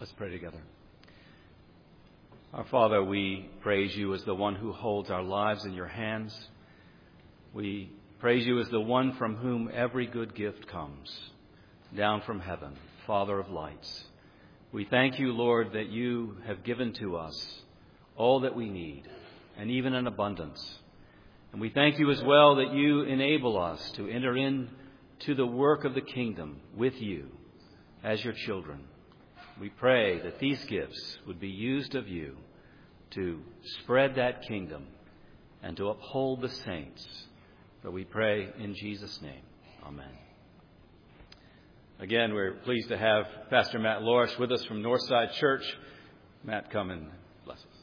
Let's pray together. Our Father, we praise you as the one who holds our lives in your hands. We praise you as the one from whom every good gift comes, down from heaven, Father of lights. We thank you, Lord, that you have given to us all that we need, and even in abundance. And we thank you as well that you enable us to enter into the work of the kingdom with you as your children. We pray that these gifts would be used of you to spread that kingdom and to uphold the saints. For we pray in Jesus' name. Amen. Again, we're pleased to have Pastor Matt Lorish with us from Northside Church. Matt, come and bless us.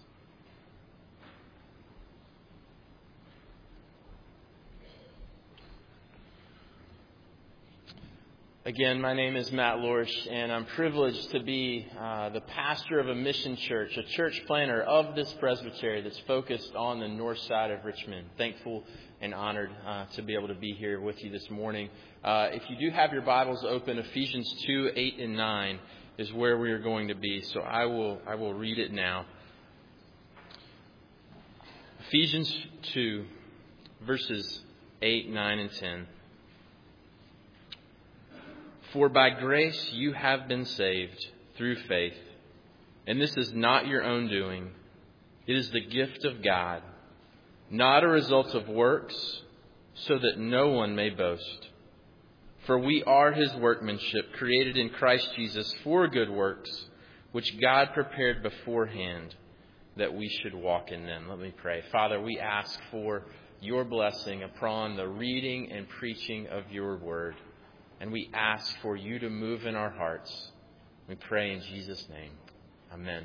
Again, my name is Matt Lorish, and I'm privileged to be the pastor of a mission church, a church planner of this presbytery that's focused on the north side of Richmond. Thankful and honored to be able to be here with you this morning. If you do have your Bibles open, Ephesians 2, 8, and 9 is where we are going to be. So I will read it now. Ephesians 2, verses 8, 9, and 10. For by grace you have been saved through faith, and this is not your own doing. It is the gift of God, not a result of works, so that no one may boast. For we are his workmanship, created in Christ Jesus for good works, which God prepared beforehand that we should walk in them. Let me pray. Father, we ask for your blessing upon the reading and preaching of your word. And we ask for you to move in our hearts. We pray in Jesus' name. Amen.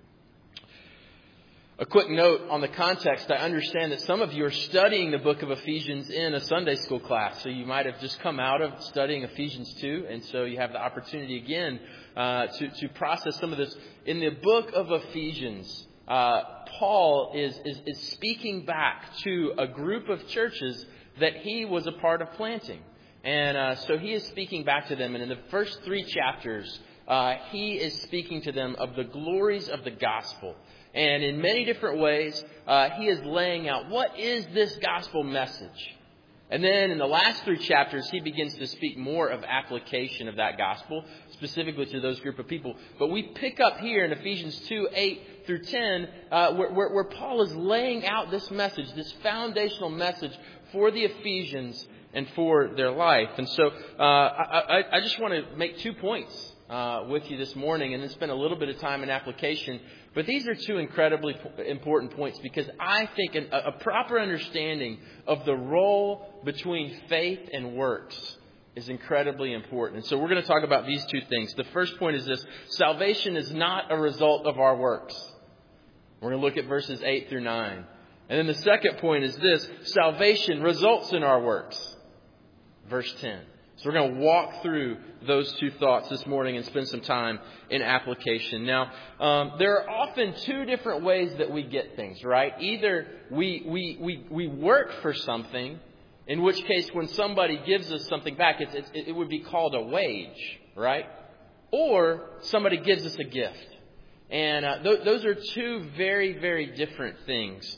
A quick note on the context. I understand that some of you are studying the book of Ephesians in a Sunday school class. So you might have just come out of studying Ephesians 2. And so you have the opportunity again to process some of this. In the book of Ephesians, Paul is speaking back to a group of churches that he was a part of planting. And so he is speaking back to them. And in the first 3 chapters, he is speaking to them of the glories of the gospel. And in many different ways, he is laying out what is this gospel message. And then in the last 3 chapters, he begins to speak more of application of that gospel, specifically to those group of people. But we pick up here in Ephesians 2, 8 through 10, where Paul is laying out this message, this foundational message for the Ephesians and for their life. And so I just want to make 2 points with you this morning and then spend a little bit of time in application. But these are 2 incredibly important points because I think a proper understanding of the role between faith and works is incredibly important. And so we're going to talk about these 2 things. The first point is this: salvation is not a result of our works. We're going to look at verses 8 through 9. And then the second point is this: salvation results in our works. Verse 10. So we're going to walk through those 2 thoughts this morning and spend some time in application. Now, there are often 2 different ways that we get things, right? Either we work for something, in which case when somebody gives us something back, it would be called a wage, right? Or somebody gives us a gift. And those are 2 very, very different things.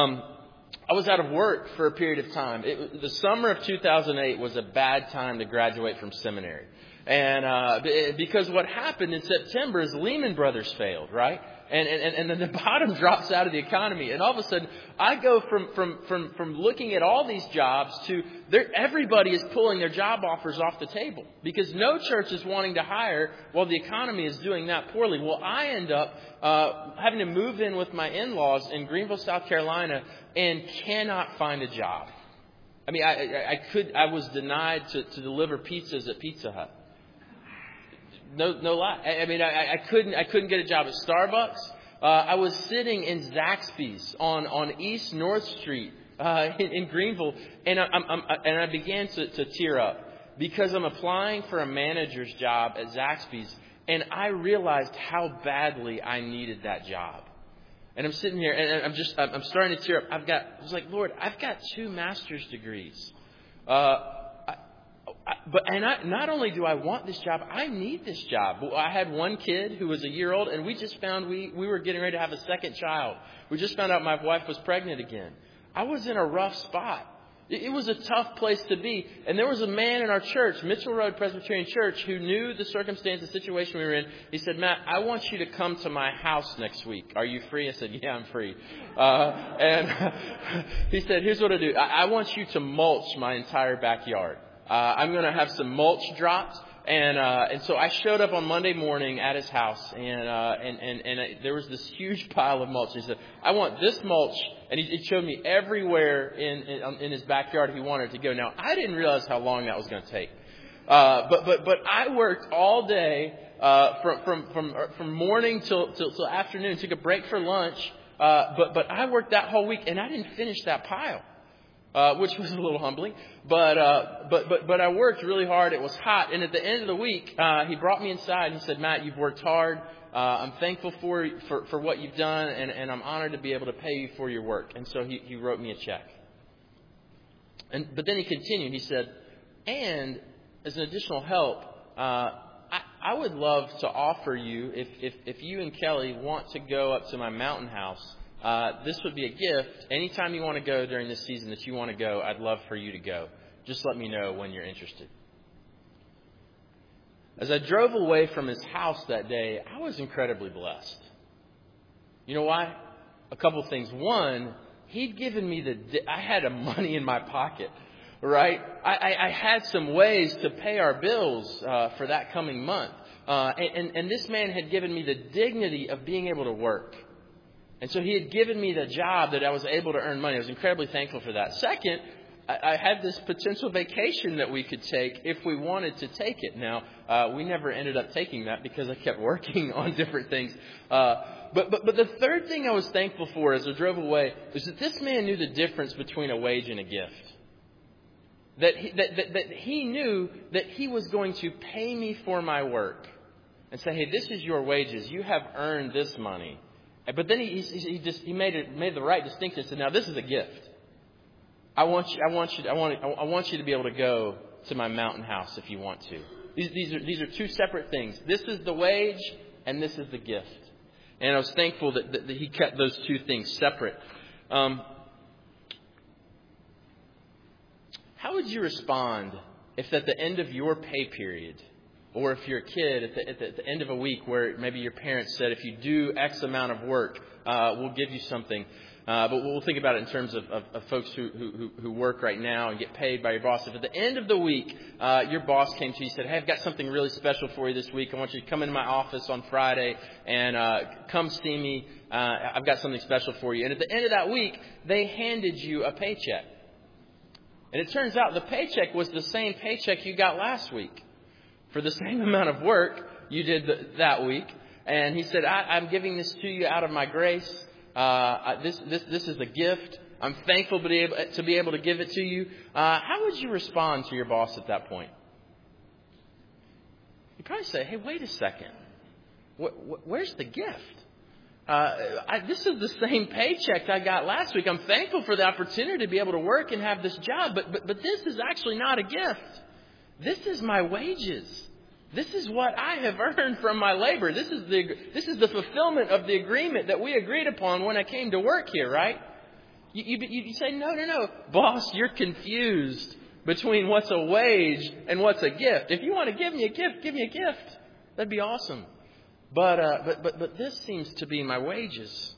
I was out of work for a period of time. The summer of 2008 was a bad time to graduate from seminary. And because what happened in September is Lehman Brothers failed, right? And then the bottom drops out of the economy. And all of a sudden, I go from looking at all these jobs to everybody is pulling their job offers off the table because no church is wanting to hire while the economy is doing that poorly. Well, I end up having to move in with my in-laws in Greenville, South Carolina, and cannot find a job. I mean, I was denied to deliver pizzas at Pizza Hut. No lie. I mean, I couldn't get a job at Starbucks. I was sitting in Zaxby's on East North Street in Greenville, and I began to tear up because I'm applying for a manager's job at Zaxby's, and I realized how badly I needed that job. And I'm sitting here, and I'm starting to tear up. I was like, Lord, I've got 2 master's degrees. Not only do I want this job, I need this job. I had one kid who was a year old, and we just found we were getting ready to have a second child. We just found out my wife was pregnant again. I was in a rough spot. It was a tough place to be. And there was a man in our church, Mitchell Road Presbyterian Church, who knew the circumstance, the situation we were in. He said, Matt, I want you to come to my house next week. Are you free? I said, yeah, I'm free. And he said, here's what I do. I want you to mulch my entire backyard. I'm going to have some mulch dropped. And so I showed up on Monday morning at his house, and there was this huge pile of mulch. He said, I want this mulch. And he showed me everywhere in his backyard he wanted to go. Now, I didn't realize how long that was going to take. But I worked all day, from morning till afternoon, took a break for lunch. But I worked that whole week, and I didn't finish that pile. Which was a little humbling, but I worked really hard. It was hot, and at the end of the week, he brought me inside and he said, "Matt, you've worked hard. I'm thankful for what you've done, and I'm honored to be able to pay you for your work." And so he wrote me a check. But then he continued. He said, "And as an additional help, I would love to offer you if you and Kelly want to go up to my mountain house." This would be a gift. Anytime you want to go during this season that you want to go, I'd love for you to go. Just let me know when you're interested. As I drove away from his house that day, I was incredibly blessed. You know why? A couple of things. One, he'd given me I had money in my pocket, right? I had some ways to pay our bills for that coming month. And this man had given me the dignity of being able to work. And so he had given me the job that I was able to earn money. I was incredibly thankful for that. Second, I had this potential vacation that we could take if we wanted to take it. Now, we never ended up taking that because I kept working on different things. But the third thing I was thankful for as I drove away was that this man knew the difference between a wage and a gift. That he knew that he was going to pay me for my work and say, hey, this is your wages. You have earned this money. But then he made the right distinction and said, now this is a gift. I want you to be able to go to my mountain house if you want to. These are two separate things. This is the wage and this is the gift. And I was thankful that he kept those two things separate. How would you respond if at the end of your pay period, or if you're a kid at the end of a week where maybe your parents said, if you do X amount of work, we'll give you something. But we'll think about it in terms of folks who work right now and get paid by your boss. If at the end of the week, your boss came to you and said, hey, I've got something really special for you this week. I want you to come into my office on Friday and come see me. I've got something special for you. And at the end of that week, they handed you a paycheck. And it turns out the paycheck was the same paycheck you got last week. For the same amount of work you did that week. And he said, I'm giving this to you out of my grace. This is a gift. I'm thankful to be able to give it to you. How would you respond to your boss at that point? You'd probably say, hey, wait a second. Where's the gift? This is the same paycheck I got last week. I'm thankful for the opportunity to be able to work and have this job. But this is actually not a gift. This is my wages. This is what I have earned from my labor. This is the fulfillment of the agreement that we agreed upon when I came to work here, right? You say, no. Boss, you're confused between what's a wage and what's a gift. If you want to give me a gift, give me a gift. That'd be awesome. But this seems to be my wages.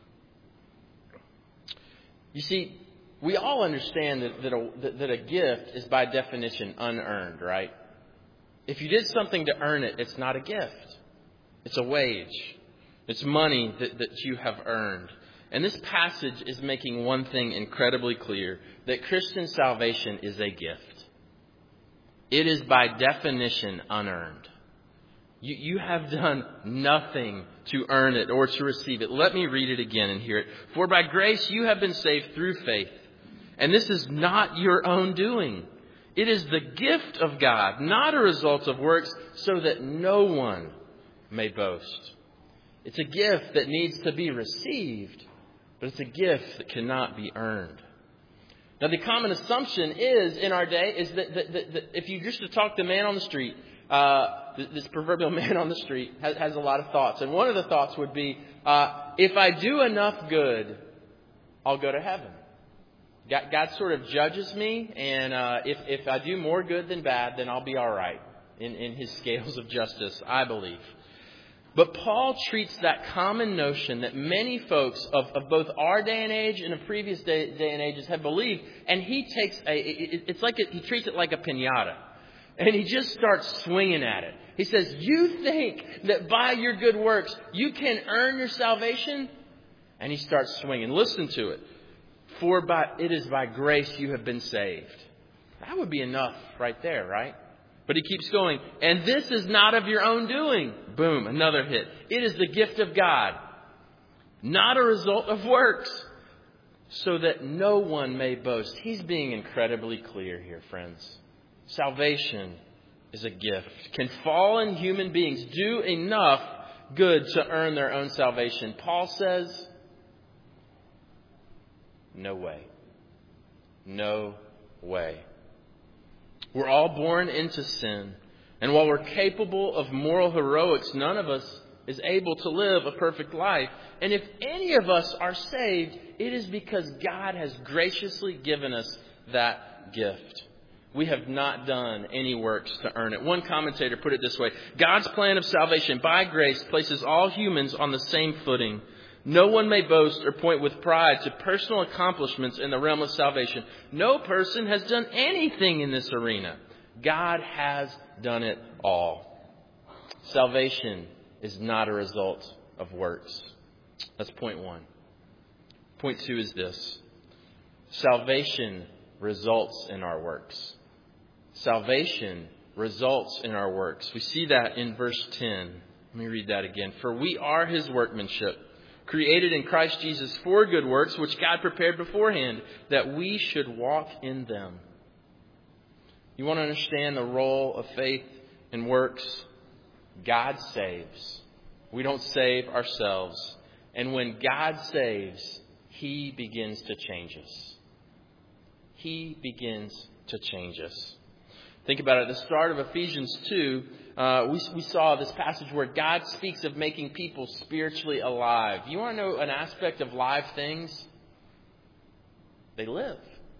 You see, we all understand that a gift is by definition unearned, right? If you did something to earn it, it's not a gift. It's a wage. It's money that you have earned. And this passage is making one thing incredibly clear, that Christian salvation is a gift. It is by definition unearned. You have done nothing to earn it or to receive it. Let me read it again and hear it. For by grace you have been saved through faith. And this is not your own doing. It is the gift of God, not a result of works, so that no one may boast. It's a gift that needs to be received, but it's a gift that cannot be earned. Now, the common assumption is in our day is that if you just to talk to the man on the street, this proverbial man on the street has a lot of thoughts. And one of the thoughts would be, if I do enough good, I'll go to heaven. God sort of judges me, and if I do more good than bad, then I'll be all right in his scales of justice, I believe. But Paul treats that common notion that many folks of both our day and age and of previous day and ages have believed, and he takes he treats it like a piñata, and he just starts swinging at it. He says, "You think that by your good works you can earn your salvation?" And he starts swinging. Listen to it. "For it is by grace you have been saved." That would be enough right there, right? But he keeps going. "And this is not of your own doing." Boom, another hit. "It is the gift of God, not a result of works, so that no one may boast." He's being incredibly clear here, friends. Salvation is a gift. Can fallen human beings do enough good to earn their own salvation? Paul says, no way. No way. We're all born into sin. And while we're capable of moral heroics, none of us is able to live a perfect life. And if any of us are saved, it is because God has graciously given us that gift. We have not done any works to earn it. One commentator put it this way: God's plan of salvation by grace places all humans on the same footing. No one may boast or point with pride to personal accomplishments in the realm of salvation. No person has done anything in this arena. God has done it all. Salvation is not a result of works. That's point one. Point two is this: salvation results in our works. Salvation results in our works. We see that in verse 10. Let me read that again. "For we are His workmanship, created in Christ Jesus for good works, which God prepared beforehand, that we should walk in them." You want to understand the role of faith and works? God saves. We don't save ourselves. And when God saves, He begins to change us. He begins to change us. Think about it. At the start of Ephesians 2, we saw this passage where God speaks of making people spiritually alive. You want to know an aspect of live things? They live.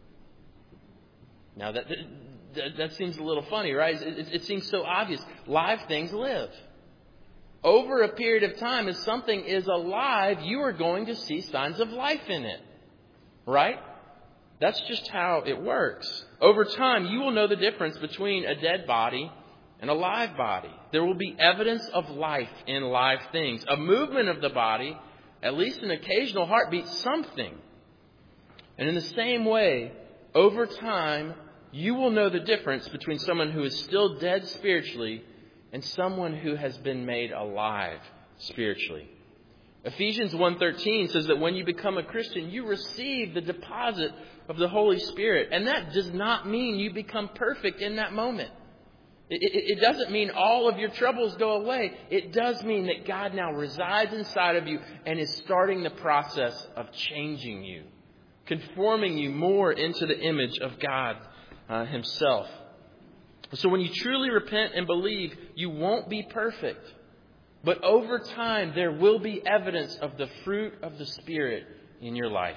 Now, that seems a little funny, right? It seems so obvious. Live things live. Over a period of time, as something is alive, you are going to see signs of life in it. Right? That's just how it works. Over time, you will know the difference between a dead body and a live body. There will be evidence of life in live things. A movement of the body, at least an occasional heartbeat, something. And in the same way, over time, you will know the difference between someone who is still dead spiritually and someone who has been made alive spiritually. Ephesians 1:13 says that when you become a Christian, you receive the deposit of the Holy Spirit. And that does not mean you become perfect in that moment. It doesn't mean all of your troubles go away. It does mean that God now resides inside of you and is starting the process of changing you, conforming you more into the image of God Himself. So when you truly repent and believe, you won't be perfect. But over time, there will be evidence of the fruit of the Spirit in your life.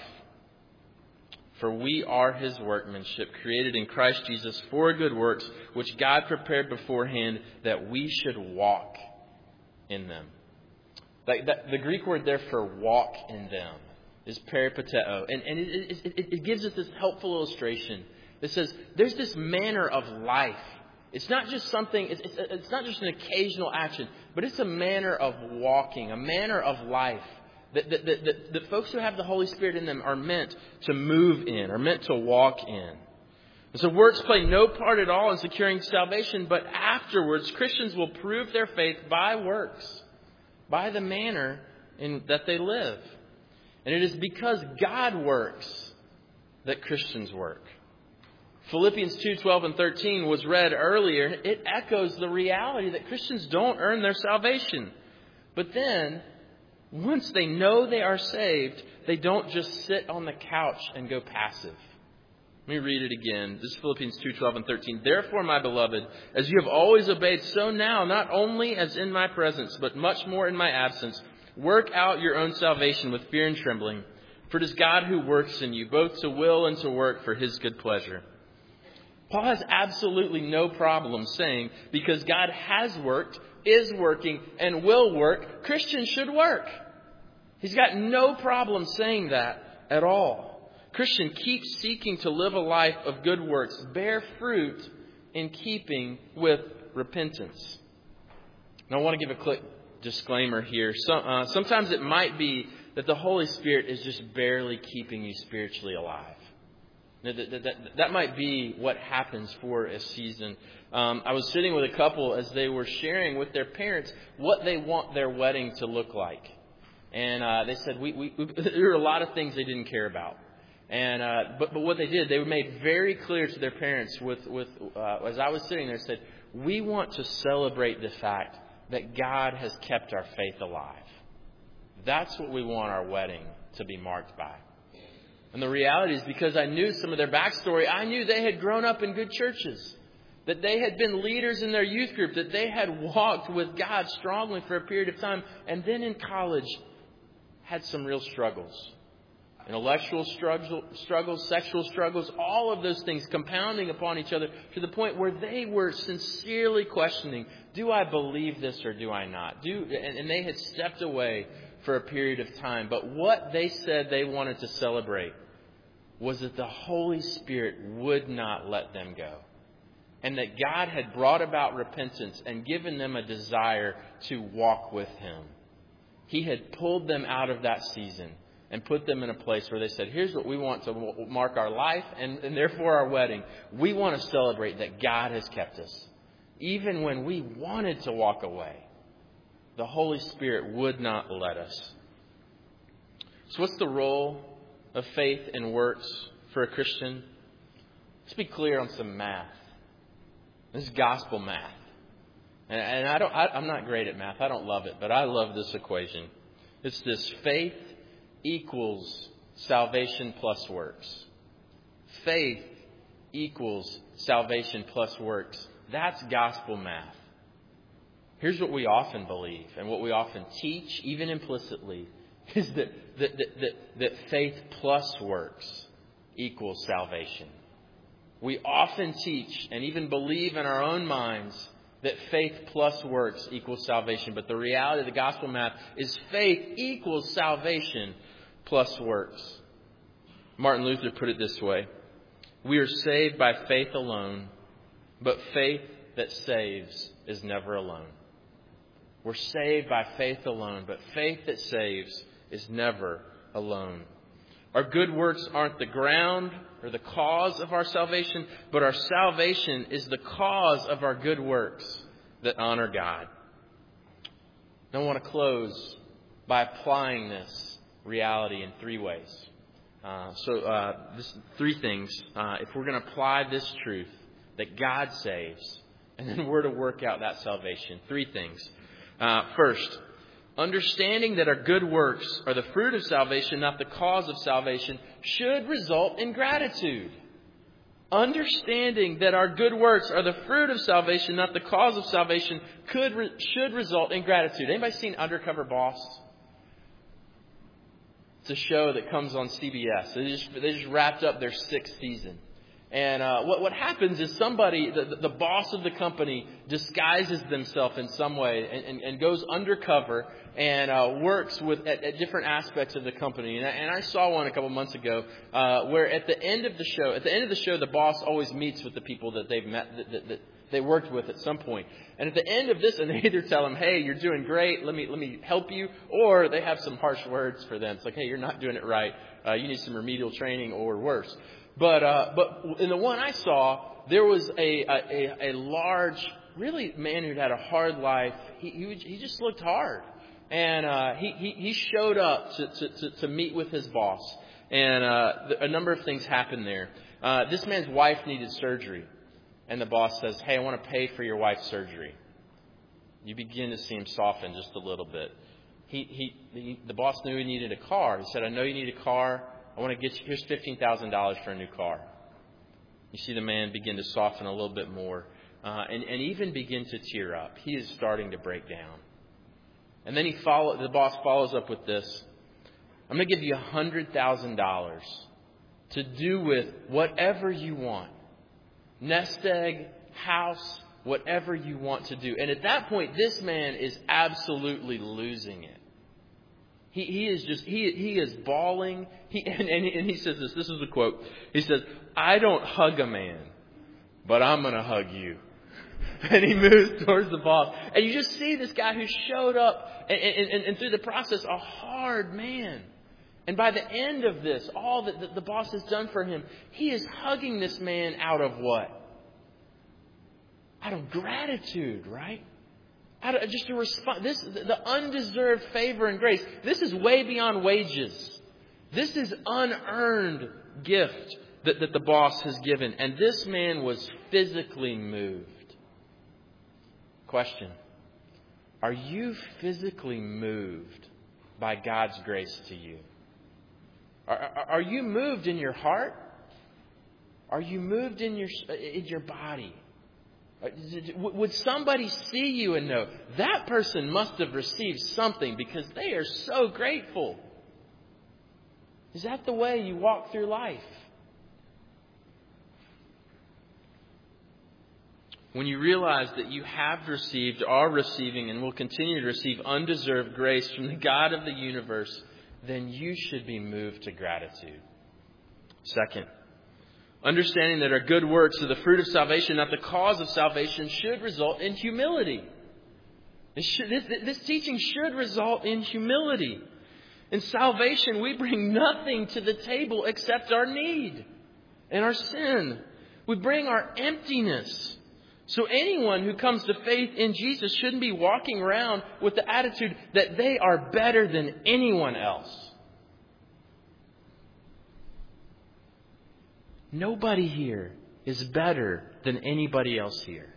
For we are His workmanship, created in Christ Jesus for good works, which God prepared beforehand that we should walk in them. The Greek word there for walk in them is peripateo. And it gives us this helpful illustration. It says there's this manner of life. It's not just something, it's not just an occasional action, but it's a manner of walking, a manner of life that folks who have the Holy Spirit in them are meant to move in, are meant to walk in. And so works play no part at all in securing salvation, but afterwards Christians will prove their faith by works, by the manner in that they live. And it is because God works that Christians work. Philippians 2:12 and 13 was read earlier. It echoes the reality that Christians don't earn their salvation. But then, once they know they are saved, they don't just sit on the couch and go passive. Let me read it again. This is Philippians 2:12 and 13. Therefore, my beloved, as you have always obeyed, so now, not only as in my presence, but much more in my absence, work out your own salvation with fear and trembling. For it is God who works in you, both to will and to work for His good pleasure. Paul has absolutely no problem saying, because God has worked, is working, and will work, Christians should work. He's got no problem saying that at all. Christian, keep seeking to live a life of good works, bear fruit in keeping with repentance. Now, I want to give a quick disclaimer here. Sometimes it might be that the Holy Spirit is just barely keeping you spiritually alive. That might be what happens for a season. I was sitting with a couple as they were sharing with their parents what they want their wedding to look like. And they said there were a lot of things they didn't care about. And but what they did, they made very clear to their parents as I was sitting there, said, we want to celebrate the fact that God has kept our faith alive. That's what we want our wedding to be marked by. And the reality is, because I knew some of their backstory, I knew they had grown up in good churches, that they had been leaders in their youth group, that they had walked with God strongly for a period of time, and then in college had some real struggles. Intellectual struggles, sexual struggles, all of those things compounding upon each other to the point where they were sincerely questioning, do I believe this or do I not? And they had stepped away for a period of time. But what they said they wanted to celebrate was that the Holy Spirit would not let them go. And that God had brought about repentance and given them a desire to walk with Him. He had pulled them out of that season and put them in a place where they said, here's what we want to mark our life and therefore our wedding. We want to celebrate that God has kept us. Even when we wanted to walk away, the Holy Spirit would not let us. So what's the role of faith and works for a Christian? Let's be clear on some math. This is gospel math. And I'm not great at math. I don't love it, but I love this equation. It's this: faith equals salvation plus works. Faith equals salvation plus works. That's gospel math. Here's what we often believe and what we often teach, even implicitly, is that faith plus works equals salvation. We often teach and even believe in our own minds that faith plus works equals salvation. But the reality of the gospel math is faith equals salvation plus works. Martin Luther put it this way: we are saved by faith alone, but faith that saves is never alone. We're saved by faith alone, but faith that saves is never alone. Our good works aren't the ground or the cause of our salvation, but our salvation is the cause of our good works that honor God. I want to close by applying this reality in three ways. Three things. If we're going to apply this truth that God saves, and then we're to work out that salvation. Three things. First, understanding that our good works are the fruit of salvation, not the cause of salvation, should result in gratitude. Understanding that our good works are the fruit of salvation, not the cause of salvation, should result in gratitude. Anybody seen Undercover Boss? It's a show that comes on CBS. They just wrapped up their 6th season. And what happens is somebody, the boss of the company, disguises themselves in some way and goes undercover and works at different aspects of the company. And I saw one a couple months ago where at the end of the show, the boss always meets with the people that they've met, that they worked with at some point. And at the end of this, and they either tell them, "Hey, you're doing great. Let me help you," or they have some harsh words for them. It's like, "Hey, you're not doing it right. You need some remedial training," or worse. But in the one I saw, there was a large, really man who'd had a hard life. He just looked hard, and he showed up to meet with his boss, and a number of things happened there. This man's wife needed surgery, and the boss says, "Hey, I want to pay for your wife's surgery." You begin to see him soften just a little bit. The boss knew he needed a car. He said, "I know you need a car. I want to get you, here's $15,000 for a new car." You see the man begin to soften a little bit more and even begin to tear up. He is starting to break down. And then the boss follows up with this. I'm going to give you $100,000 to do with whatever you want. Nest egg, house, whatever you want to do. And at that point, this man is absolutely losing it. He is bawling. And he says this. This is the quote. He says, "I don't hug a man, but I'm going to hug you." And he moves towards the boss. And you just see this guy who showed up and through the process, a hard man. And by the end of this, all that the boss has done for him, he is hugging this man out of what? Out of gratitude, right? Out of just a response. The undeserved favor and grace. This is way beyond wages. This is unearned gift that the boss has given. And this man was physically moved. Question. Are you physically moved by God's grace to you? Are you moved in your heart? Are you moved in your body? Would somebody see you and know that person must have received something because they are so grateful? Is that the way you walk through life? When you realize that you have received, are receiving, and will continue to receive undeserved grace from the God of the universe, then you should be moved to gratitude. Second, understanding that our good works are the fruit of salvation, not the cause of salvation, should result in humility. This teaching should result in humility. In salvation, we bring nothing to the table except our need and our sin. We bring our emptiness. So anyone who comes to faith in Jesus shouldn't be walking around with the attitude that they are better than anyone else. Nobody here is better than anybody else here.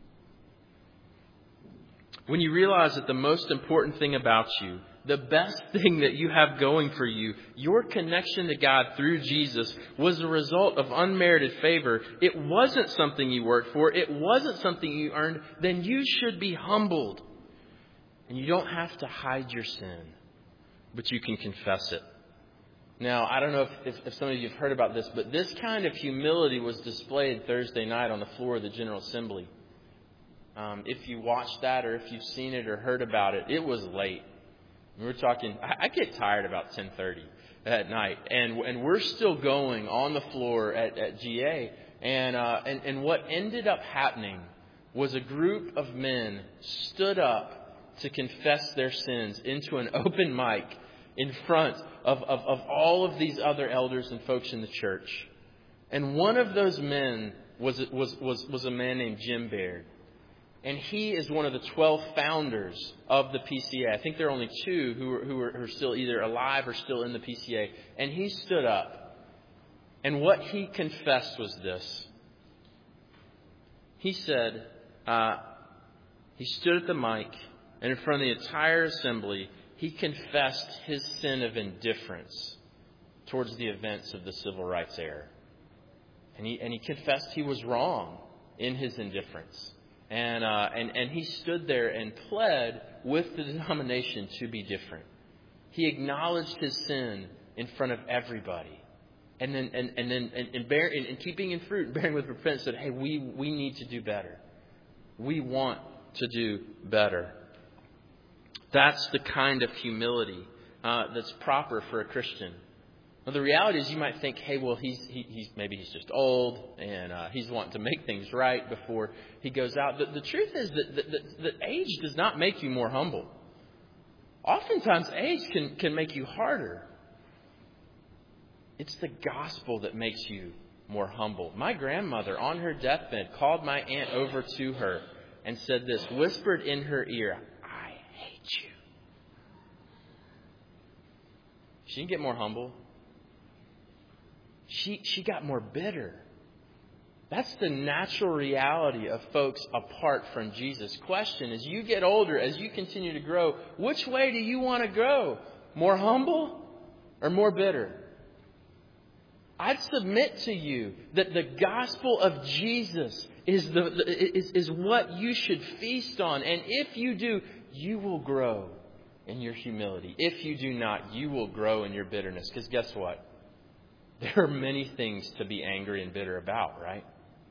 When you realize that the most important thing about you, the best thing that you have going for you, your connection to God through Jesus, was a result of unmerited favor. It wasn't something you worked for. It wasn't something you earned. Then you should be humbled. And you don't have to hide your sin, but you can confess it. Now, I don't know if some of you have heard about this, but this kind of humility was displayed Thursday night on the floor of the General Assembly. If you watched that or if you've seen it or heard about it, it was late. We were talking, I get tired about 10:30 at night, and we're still going on the floor at GA. And what ended up happening was a group of men stood up to confess their sins into an open mic in front of all of these other elders and folks in the church. And one of those men was a man named Jim Baird. And he is one of the 12 founders of the PCA. I think there are only 2 who are still either alive or still in the PCA. And he stood up. And what he confessed was this. He said, he stood at the mic, and in front of the entire assembly, he confessed his sin of indifference towards the events of the civil rights era. And he confessed he was wrong in his indifference. And he stood there and pled with the denomination to be different. He acknowledged his sin in front of everybody, and then keeping in fruit, bearing with repentance, said, "Hey, we need to do better. We want to do better." That's the kind of humility that's proper for a Christian. Well, the reality is, you might think, "Hey, well, maybe he's just old and he's wanting to make things right before he goes out." The truth is that age does not make you more humble. Oftentimes, age can make you harder. It's the gospel that makes you more humble. My grandmother, on her deathbed, called my aunt over to her and said this, whispered in her ear, "I hate you." She didn't get more humble. She got more bitter. That's the natural reality of folks apart from Jesus. Question, as you get older, as you continue to grow, which way do you want to grow? More humble or more bitter? I'd submit to you that the gospel of Jesus is what you should feast on. And if you do, you will grow in your humility. If you do not, you will grow in your bitterness. Because guess what? There are many things to be angry and bitter about, right?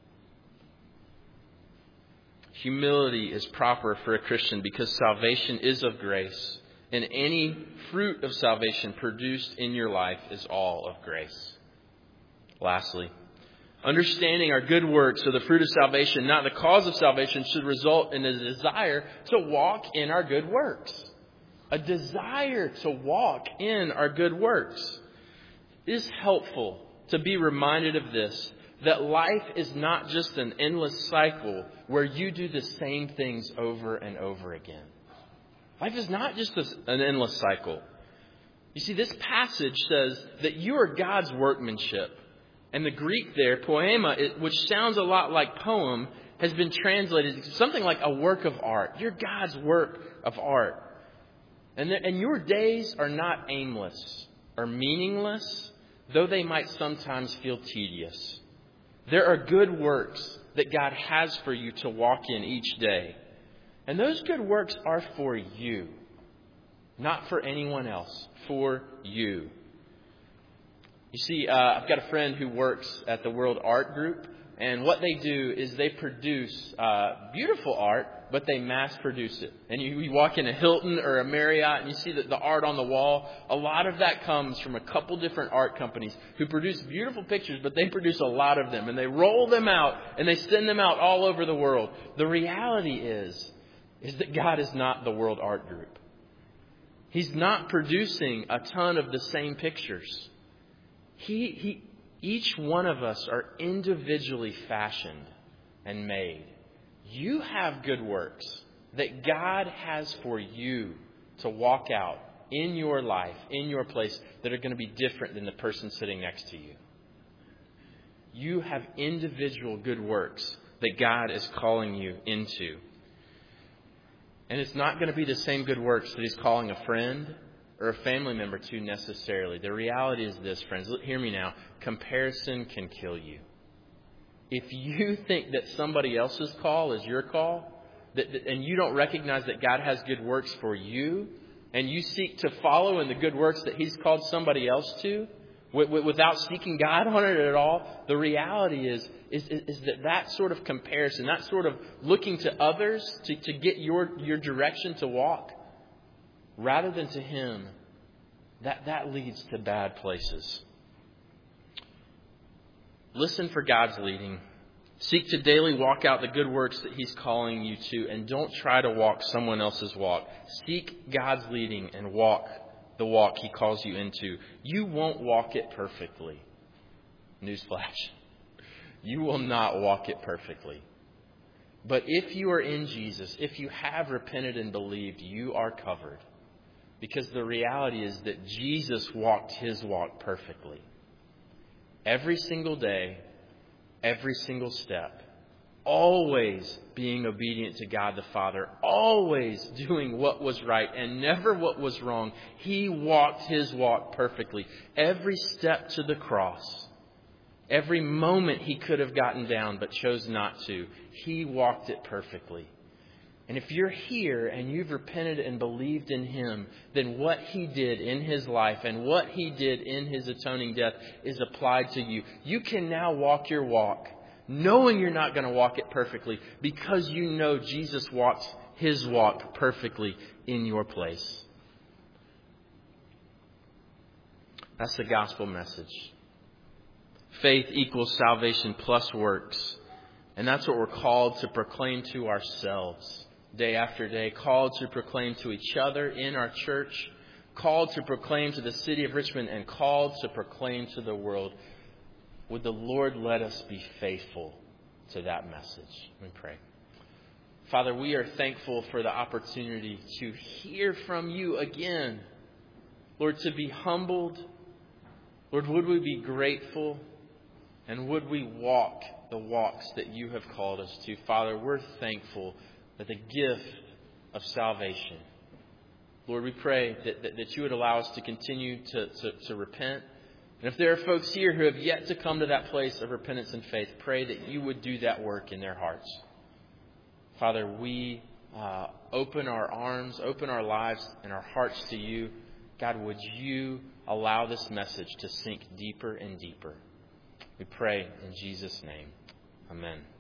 Humility is proper for a Christian because salvation is of grace. And any fruit of salvation produced in your life is all of grace. Lastly, understanding our good works or the fruit of salvation, not the cause of salvation, should result in a desire to walk in our good works. A desire to walk in our good works. It is helpful to be reminded of this, that life is not just an endless cycle where you do the same things over and over again. Life is not just an endless cycle. You see, this passage says that you are God's workmanship. And the Greek there, poema, which sounds a lot like poem, has been translated to something like a work of art. You're God's work of art. And your days are not aimless or meaningless, though they might sometimes feel tedious. There are good works that God has for you to walk in each day. And those good works are for you, not for anyone else, for you. You see, I've got a friend who works at the World Art Group, and what they do is they produce beautiful art, but they mass produce it. And you walk in a Hilton or a Marriott and you see the art on the wall. A lot of that comes from a couple different art companies who produce beautiful pictures, but they produce a lot of them. And they roll them out and they send them out all over the world. The reality is that God is not the World Art Group. He's not producing a ton of the same pictures. Each one of us are individually fashioned and made. You have good works that God has for you to walk out in your life, in your place, that are going to be different than the person sitting next to you. You have individual good works that God is calling you into. And it's not going to be the same good works that He's calling a friend or a family member to necessarily. The reality is this, friends. Hear me now. Comparison can kill you. If you think that somebody else's call is your call, and you don't recognize that God has good works for you, and you seek to follow in the good works that He's called somebody else to, without seeking God on it at all, the reality is that sort of comparison, that sort of looking to others to get your direction to walk, rather than to Him, that leads to bad places. Listen for God's leading. Seek to daily walk out the good works that He's calling you to, and don't try to walk someone else's walk. Seek God's leading and walk the walk He calls you into. You won't walk it perfectly. Newsflash. You will not walk it perfectly. But if you are in Jesus, if you have repented and believed, you are covered. Because the reality is that Jesus walked His walk perfectly. Every single day, every single step, always being obedient to God the Father, always doing what was right and never what was wrong. He walked His walk perfectly. Every step to the cross, every moment He could have gotten down but chose not to, He walked it perfectly. And if you're here and you've repented and believed in Him, then what He did in His life and what He did in His atoning death is applied to you. You can now walk your walk, knowing you're not going to walk it perfectly, because you know Jesus walked His walk perfectly in your place. That's the gospel message. Faith equals salvation plus works. And that's what we're called to proclaim to ourselves. Day after day, called to proclaim to each other in our church, called to proclaim to the city of Richmond, and called to proclaim to the world. Would the Lord let us be faithful to that message? Let me pray. Father, we are thankful for the opportunity to hear from You again. Lord, to be humbled. Lord, would we be grateful? And would we walk the walks that You have called us to? Father, we're thankful that the gift of salvation. Lord, we pray that You would allow us to continue to repent, And if there are folks here who have yet to come to that place of repentance and faith, pray that you would do that work in their hearts. Father, we open our arms, open our lives and our hearts to you. God, would you allow this message to sink deeper and deeper? We pray in Jesus' name. Amen.